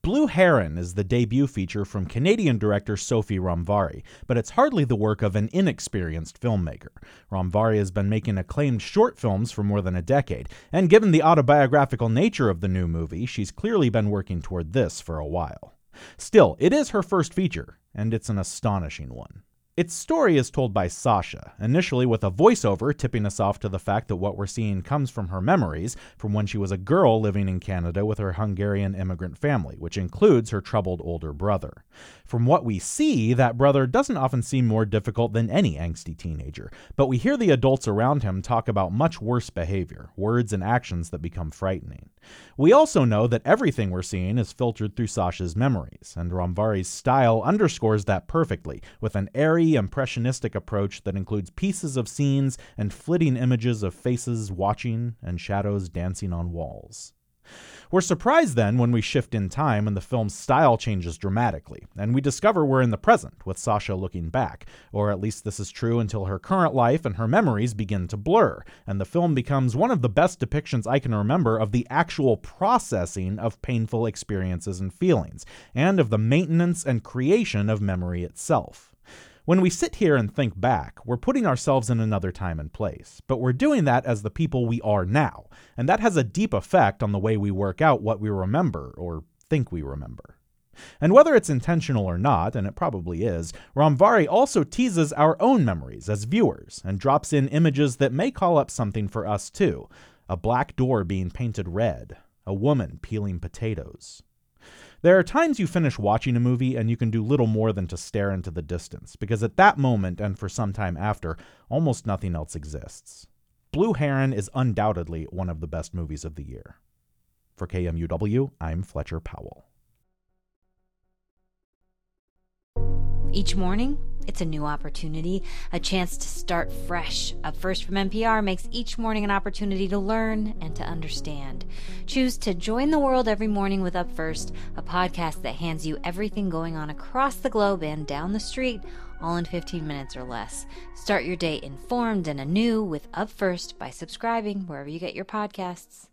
Blue Heron is the debut feature from Canadian director Sophie Ramvari, but it's hardly the work of an inexperienced filmmaker. Ramvari has been making acclaimed short films for more than a decade, and given the autobiographical nature of the new movie, she's clearly been working toward this for a while. Still, it is her first feature, and it's an astonishing one. Its story is told by Sasha, initially with a voiceover tipping us off to the fact that what we're seeing comes from her memories from when she was a girl living in Canada with her Hungarian immigrant family, which includes her troubled older brother. From what we see, that brother doesn't often seem more difficult than any angsty teenager, but we hear the adults around him talk about much worse behavior, words and actions that become frightening. We also know that everything we're seeing is filtered through Sasha's memories, and Ramvari's style underscores that perfectly, with an airy, impressionistic approach that includes pieces of scenes and flitting images of faces watching and shadows dancing on walls. We're surprised then when we shift in time and the film's style changes dramatically, and we discover we're in the present with Sasha looking back, or at least this is true until her current life and her memories begin to blur, and the film becomes one of the best depictions I can remember of the actual processing of painful experiences and feelings, and of the maintenance and creation of memory itself. When we sit here and think back, we're putting ourselves in another time and place, but we're doing that as the people we are now, and that has a deep effect on the way we work out what we remember, or think we remember. And whether it's intentional or not, and it probably is, Ramvari also teases our own memories as viewers, and drops in images that may call up something for us too. A black door being painted red, a woman peeling potatoes. There are times you finish watching a movie and you can do little more than to stare into the distance, because at that moment and for some time after, almost nothing else exists. Blue Heron is undoubtedly one of the best movies of the year. For KMUW, I'm Fletcher Powell. Each morning, it's a new opportunity, a chance to start fresh. Up First from NPR makes each morning an opportunity to learn and to understand. Choose to join the world every morning with Up First, a podcast that hands you everything going on across the globe and down the street, all in 15 minutes or less. Start your day informed and anew with Up First by subscribing wherever you get your podcasts.